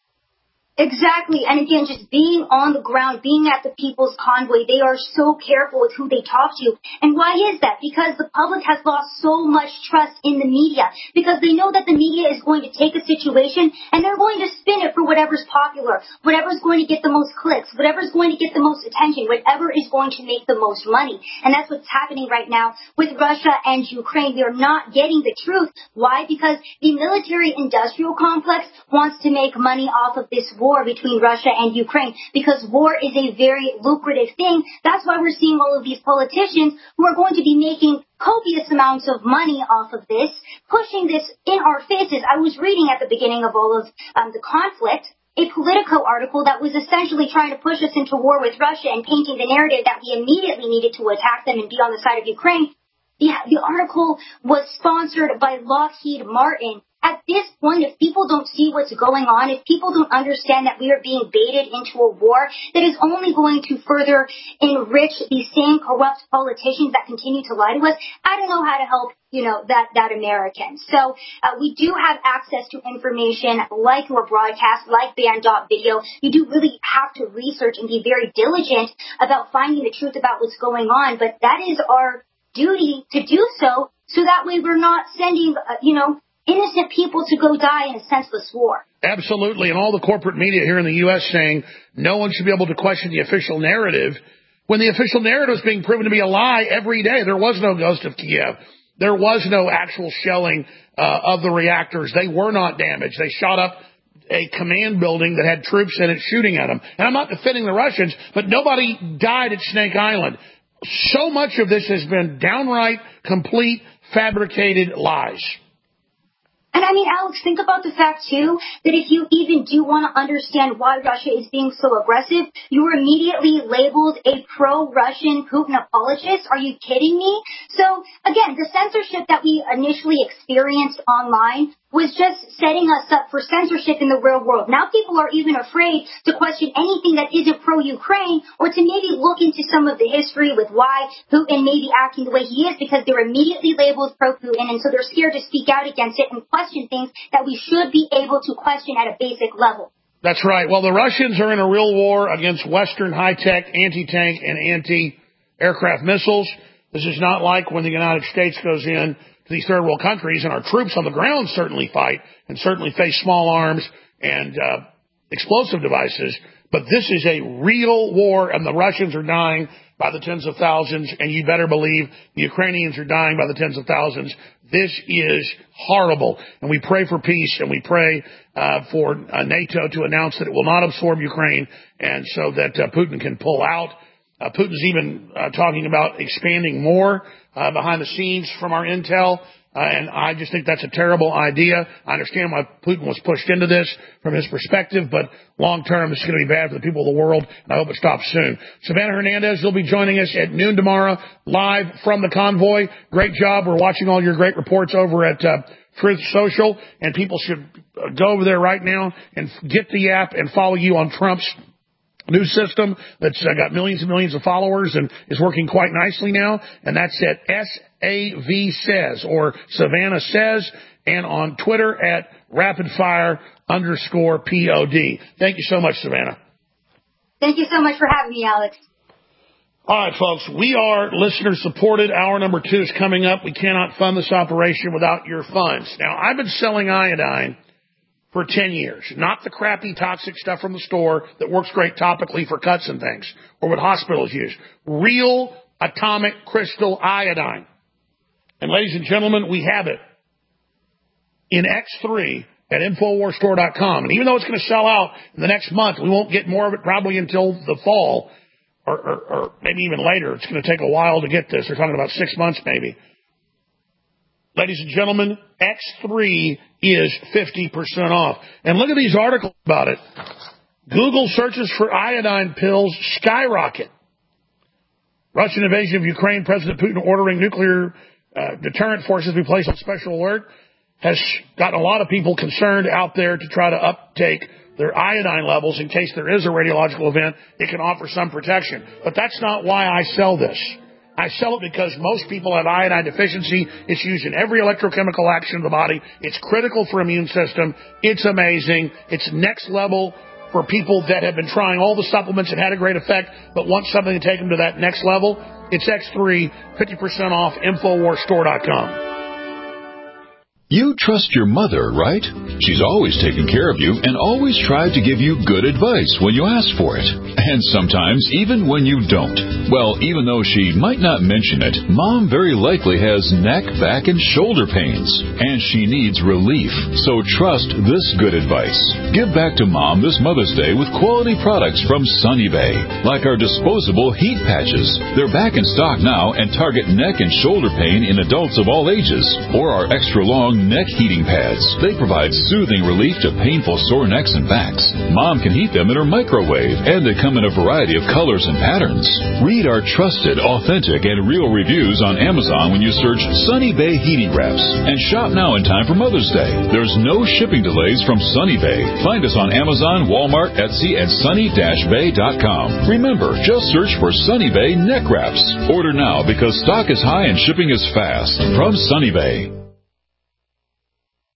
Exactly. And again, just being on the ground, being at the People's Convoy, they are so careful with who they talk to. And why is that? Because the public has lost so much trust in the media, because they know that the media is going to take a situation and they're going to spin it for whatever's popular, whatever's going to get the most clicks, whatever's going to get the most attention, whatever is going to make the most money. And that's what's happening right now with Russia and Ukraine. They're not getting the truth. Why? Because the military-industrial complex wants to make money off of this war between Russia and Ukraine, because war is a very lucrative thing. That's why we're seeing all of these politicians who are going to be making copious amounts of money off of this, pushing this in our faces. I was reading at the beginning of all of the conflict a Politico article that was essentially trying to push us into war with Russia and painting the narrative that we immediately needed to attack them and be on the side of Ukraine. The article was sponsored by Lockheed Martin. At this point, if people don't see what's going on, if people don't understand that we are being baited into a war that is only going to further enrich these same corrupt politicians that continue to lie to us, I don't know how to help, that American. So we do have access to information like your broadcast, like Band.video. You do really have to research and be very diligent about finding the truth about what's going on, but that is our duty to do so, so that way we're not sending, innocent people to go die in a senseless war. Absolutely, and all the corporate media here in the U.S. saying no one should be able to question the official narrative, when the official narrative is being proven to be a lie every day. There was no ghost of Kiev. There was no actual shelling of the reactors. They were not damaged. They shot up a command building that had troops in it shooting at them. And I'm not defending the Russians, but nobody died at Snake Island. So much of this has been downright, complete, fabricated lies. And I mean, Alex, think about the fact, too, that if you even do want to understand why Russia is being so aggressive, you were immediately labeled a pro-Russian Putin apologist. Are you kidding me? So, again, the censorship that we initially experienced online was just setting us up for censorship in the real world. Now people are even afraid to question anything that isn't pro-Ukraine or to maybe look into some of the history with why Putin may be acting the way he is, because they're immediately labeled pro-Putin, and so they're scared to speak out against it and question things that we should be able to question at a basic level. That's right. Well, the Russians are in a real war against Western high-tech anti-tank and anti-aircraft missiles. This is not like when the United States goes in to these third world countries, and our troops on the ground certainly fight and certainly face small arms and explosive devices. But this is a real war, and the Russians are dying by the tens of thousands, and you better believe the Ukrainians are dying by the tens of thousands. This is horrible, and we pray for peace, and we pray for NATO to announce that it will not absorb Ukraine, and so that Putin can pull out. Putin's even talking about expanding more behind the scenes from our intel, and I just think that's a terrible idea. I understand why Putin was pushed into this from his perspective, but long term, this is going to be bad for the people of the world, and I hope it stops soon. Savannah Hernandez, you'll be joining us at noon tomorrow, live from the convoy. Great job. We're watching all your great reports over at Truth Social, and people should go over there right now and get the app and follow you on Trump's new system that's got millions and millions of followers and is working quite nicely now, and that's at SAV Says or Savannah Says, and on Twitter at rapidfire_POD. Thank you so much, Savannah. Thank you so much for having me, Alex. All right, folks, we are listener-supported. Hour number 2 is coming up. We cannot fund this operation without your funds. Now, I've been selling iodine for 10 years. Not the crappy toxic stuff from the store that works great topically for cuts and things, or what hospitals use. Real atomic crystal iodine. And ladies and gentlemen, we have it in X3 at InfoWarsStore.com. And even though it's going to sell out in the next month, we won't get more of it probably until the fall, or maybe even later. It's going to take a while to get this. They're talking about 6 months maybe. Ladies and gentlemen, X3 is 50% off. And look at these articles about it. Google searches for iodine pills skyrocket. Russian invasion of Ukraine, President Putin ordering nuclear deterrent forces be placed on special alert, has gotten a lot of people concerned out there to try to uptake their iodine levels in case there is a radiological event. It can offer some protection. But that's not why I sell this. I sell it because most people have iodine deficiency. It's used in every electrochemical action of the body. It's critical for immune system. It's amazing. It's next level for people that have been trying all the supplements and had a great effect, but want something to take them to that next level. It's X3, 50% off, InfoWarsStore.com. You trust your mother, right? She's always taken care of you and always tried to give you good advice when you ask for it. And sometimes even when you don't. Well, even though she might not mention it, Mom very likely has neck, back, and shoulder pains. And she needs relief. So trust this good advice. Give back to Mom this Mother's Day with quality products from Sunny Bay. Like our disposable heat patches. They're back in stock now and target neck and shoulder pain in adults of all ages. Or our extra long neck heating pads. They provide soothing relief to painful sore necks and backs. Mom can heat them in her microwave, and they come in a variety of colors and patterns. Read our trusted, authentic, and real reviews on Amazon when you search Sunny Bay Heating Wraps. And shop now in time for Mother's Day. There's no shipping delays from Sunny Bay. Find us on Amazon, Walmart, Etsy, and sunny-bay.com. Remember, just search for Sunny Bay Neck Wraps. Order now because stock is high and shipping is fast. From Sunny Bay.